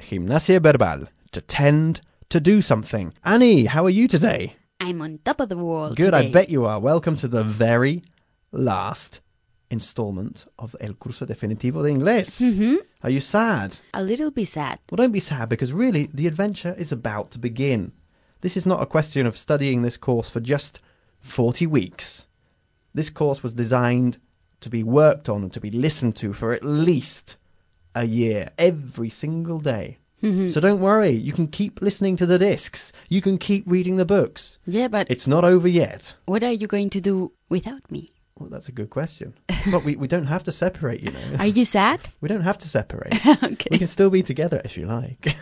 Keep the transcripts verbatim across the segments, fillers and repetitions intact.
Gimnasia verbal. To tend to do something. Annie, how are you today? I'm on top of the world Good, today. I bet you are. Welcome to the very last installment of El Curso Definitivo de Inglés. Mm-hmm. Are you sad? A little bit sad. Well, don't be sad, because really, the adventure is about to begin. This is not a question of studying this course for just forty weeks. This course was designed to be worked on and to be listened to for at least a year, every single day. Mm-hmm. So don't worry, you can keep listening to the discs. You can keep reading the books. Yeah, but It's not over yet. what are you going to do without me? Well, that's a good question. But we, we don't have to separate, you know. Are you sad? We don't have to separate. Okay. We can still be together if you like.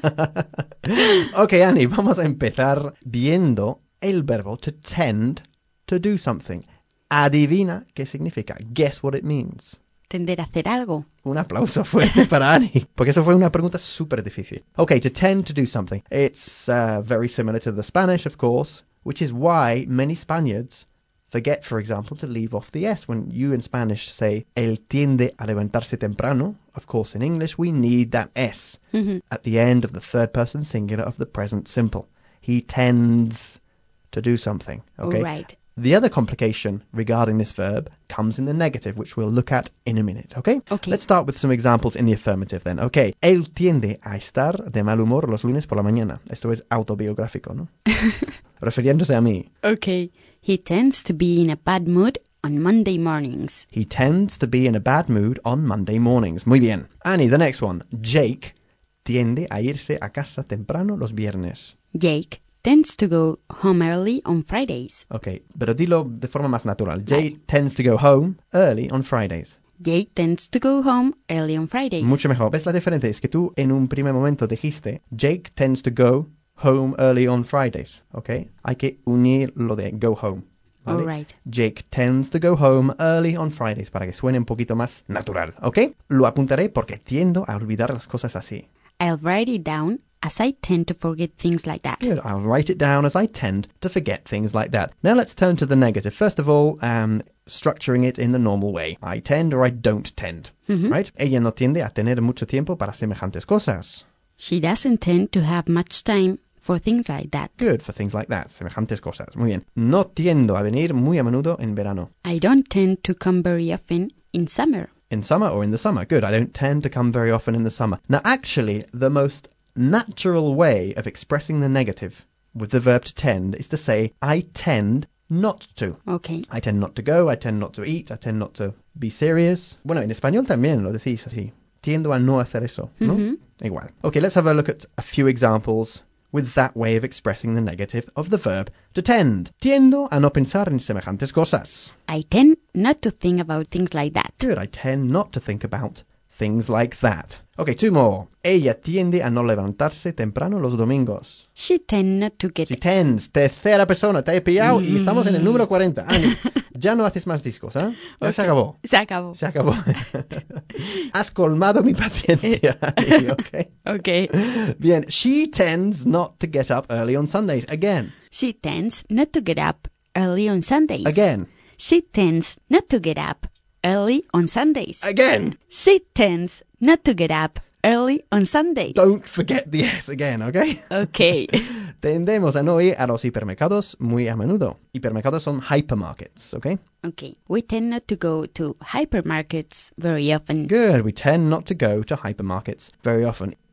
Okay, Annie, vamos a empezar viendo el verbo to tend to do something. Adivina qué significa. Guess what it means. Tender a hacer algo. Un aplauso fuerte para Annie, porque eso fue una pregunta súper difícil. Okay, to tend to do something. It's uh, very similar to the Spanish, of course, which is why many Spaniards forget, for example, to leave off the S. When you in Spanish say, él tiende a levantarse temprano, of course, in English, we need that S Mm-hmm. at the end of the third person singular of the present simple. He tends to do something. Okay. Right. The other complication regarding this verb comes in the negative, which we'll look at in a minute, okay? Okay. Let's start with some examples in the affirmative then. Okay. Él tiende a estar de mal humor los lunes por la mañana. Esto es autobiográfico, ¿no? Refiriéndose a mí. Okay. He tends to be in a bad mood on Monday mornings. He tends to be in a bad mood on Monday mornings. Muy bien. Annie, the next one. Jake tiende a irse a casa temprano los viernes. Jake tends to go home early on Fridays. Okay, pero dilo de forma más natural. Jake tends to go home early on Fridays. Jake tends to go home early on Fridays. Mucho mejor. ¿Ves la diferencia? Es que tú en un primer momento dijiste Jake tends to go home early on Fridays. Okay? Hay que unir lo de go home. ¿Vale? All right. Jake tends to go home early on Fridays para que suene un poquito más natural. ¿Ok? Lo apuntaré porque tiendo a olvidar las cosas así. I'll write it down as I tend to forget things like that. Good. I'll write it down as I tend to forget things like that. Now let's turn to the negative. First of all, um, structuring it in the normal way. I tend or I don't tend. Mm-hmm. Right? Ella no tiende a tener mucho tiempo para semejantes cosas. She doesn't tend to have much time for things like that. Good, for things like that. Semejantes cosas. Muy bien. No tiendo a venir muy a menudo en verano. I don't tend to come very often in summer. In summer or in the summer. Good. I don't tend to come very often in the summer. Now, actually, the most natural way of expressing the negative with the verb to tend is to say, I tend not to. Okay. I tend not to go, I tend not to eat, I tend not to be serious. Bueno, en español también lo decís así. Tiendo a no hacer eso, ¿no? Mm-hmm. Igual. Okay, let's have a look at a few examples with that way of expressing the negative of the verb to tend. Tiendo a no pensar en semejantes cosas. I tend not to think about things like that. Good, I tend not to think about things like that. Okay, two more. Ella tiende a no levantarse temprano los domingos. She tend not to get... She tends. Tercera persona, te he pillado y estamos en el número cuarenta. Ani, ya no haces más discos, ¿eh? Ya Okay. se acabó. Se acabó. Se acabó. Has colmado mi paciencia, Ani, okay? Okay. Bien. She tends not to get up early on Sundays. Again. She tends not to get up early on Sundays. Again. She tends not to get up early on Sundays. Again. She tends not to get up early on Sundays. Don't forget the S again, okay? Okay. Tendemos a no ir a los hipermercados muy a menudo. Hipermercados son hypermarkets, okay? Okay. We tend not to go to hypermarkets very often. Good. We tend not to go to hypermarkets very often.